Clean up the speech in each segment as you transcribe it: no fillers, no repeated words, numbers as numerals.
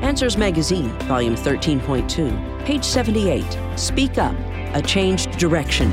Answers Magazine, Volume 13.2, page 78, Speak Up, A Changed Direction.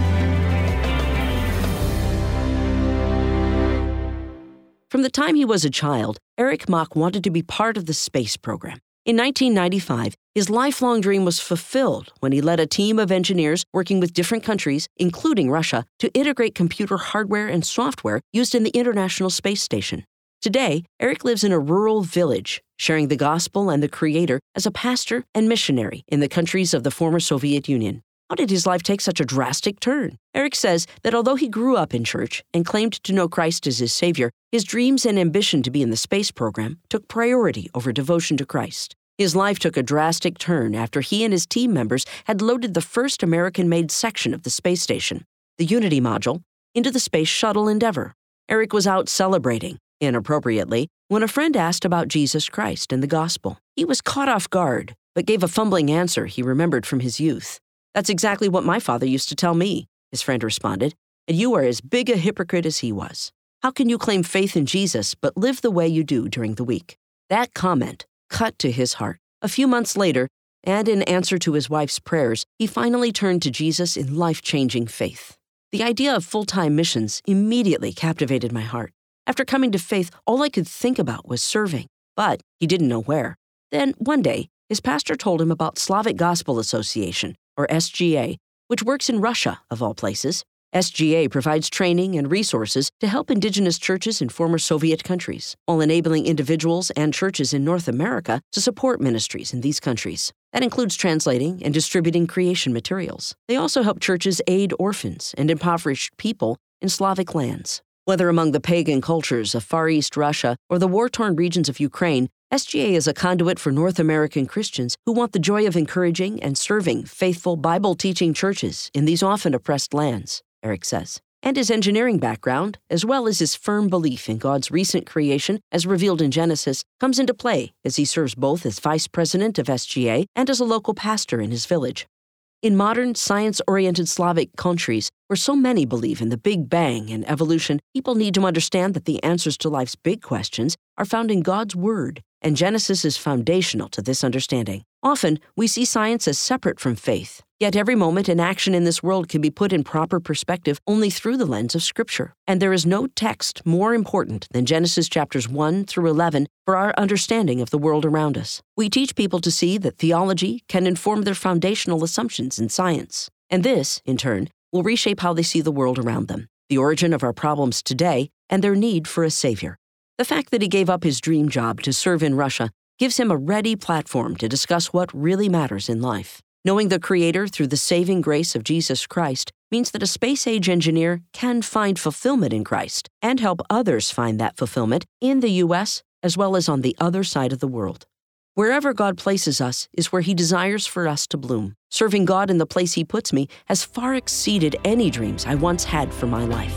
From the time he was a child, Eric Mock wanted to be part of the space program. In 1995, his lifelong dream was fulfilled when he led a team of engineers working with different countries, including Russia, to integrate computer hardware and software used in the International Space Station. Today, Eric lives in a rural village, sharing the gospel and the Creator as a pastor and missionary in the countries of the former Soviet Union. How did his life take such a drastic turn? Eric says that although he grew up in church and claimed to know Christ as his Savior, his dreams and ambition to be in the space program took priority over devotion to Christ. His life took a drastic turn after he and his team members had loaded the first American-made section of the space station, the Unity module, into the Space Shuttle Endeavour. Eric was out celebrating, inappropriately, when a friend asked about Jesus Christ and the gospel. He was caught off guard, but gave a fumbling answer he remembered from his youth. "That's exactly what my father used to tell me," his friend responded, "and you are as big a hypocrite as he was. How can you claim faith in Jesus but live the way you do during the week?" That comment cut to his heart. A few months later, and in answer to his wife's prayers, he finally turned to Jesus in life-changing faith. The idea of full-time missions immediately captivated my heart. After coming to faith, all I could think about was serving, but he didn't know where. Then, one day, his pastor told him about Slavic Gospel Association, or SGA, which works in Russia, of all places. SGA provides training and resources to help indigenous churches in former Soviet countries, while enabling individuals and churches in North America to support ministries in these countries. That includes translating and distributing creation materials. They also help churches aid orphans and impoverished people in Slavic lands. Whether among the pagan cultures of Far East Russia or the war-torn regions of Ukraine, SGA is a conduit for North American Christians who want the joy of encouraging and serving faithful Bible-teaching churches in these often oppressed lands, Eric says. And his engineering background, as well as his firm belief in God's recent creation as revealed in Genesis, comes into play as he serves both as vice president of SGA and as a local pastor in his village. In modern, science-oriented Slavic countries, where so many believe in the Big Bang and evolution, people need to understand that the answers to life's big questions are found in God's Word, and Genesis is foundational to this understanding. Often, we see science as separate from faith, yet every moment and action in this world can be put in proper perspective only through the lens of Scripture. And there is no text more important than Genesis chapters 1 through 11 for our understanding of the world around us. We teach people to see that theology can inform their foundational assumptions in science. And this, in turn, will reshape how they see the world around them, the origin of our problems today, and their need for a Savior. The fact that he gave up his dream job to serve in Russia gives him a ready platform to discuss what really matters in life. Knowing the Creator through the saving grace of Jesus Christ means that a space-age engineer can find fulfillment in Christ and help others find that fulfillment in the U.S. as well as on the other side of the world. Wherever God places us is where He desires for us to bloom. Serving God in the place He puts me has far exceeded any dreams I once had for my life.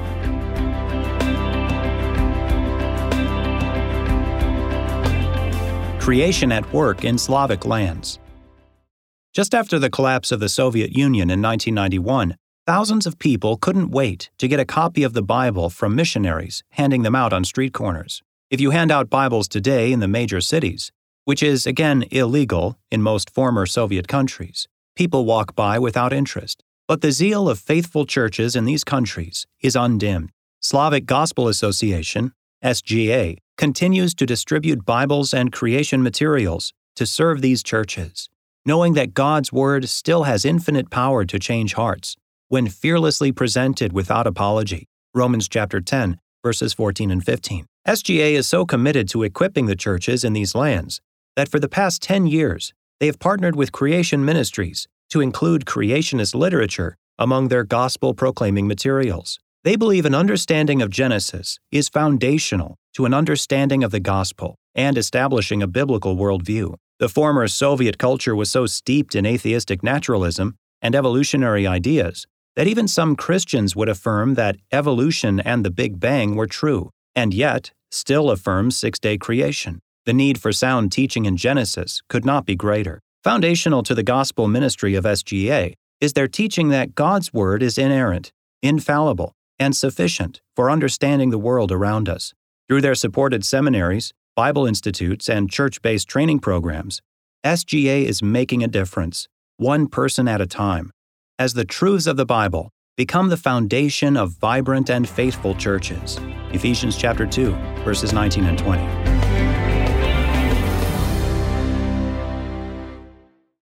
Creation at work in Slavic lands. Just after the collapse of the Soviet Union in 1991, thousands of people couldn't wait to get a copy of the Bible from missionaries handing them out on street corners. If you hand out Bibles today in the major cities, which is, again, illegal in most former Soviet countries, people walk by without interest. But the zeal of faithful churches in these countries is undimmed. Slavic Gospel Association, SGA, continues to distribute Bibles and creation materials to serve these churches, knowing that God's Word still has infinite power to change hearts when fearlessly presented without apology. Romans chapter 10, verses 14 and 15. SGA is so committed to equipping the churches in these lands that for the past 10 years, they have partnered with Creation Ministries to include creationist literature among their gospel-proclaiming materials. They believe an understanding of Genesis is foundational to an understanding of the gospel and establishing a biblical worldview. The former Soviet culture was so steeped in atheistic naturalism and evolutionary ideas that even some Christians would affirm that evolution and the Big Bang were true, and yet still affirm six-day creation. The need for sound teaching in Genesis could not be greater. Foundational to the gospel ministry of SGA is their teaching that God's Word is inerrant, infallible, and sufficient for understanding the world around us. Through their supported seminaries, Bible institutes, and church-based training programs, SGA is making a difference, one person at a time, as the truths of the Bible become the foundation of vibrant and faithful churches. Ephesians chapter 2, verses 19 and 20.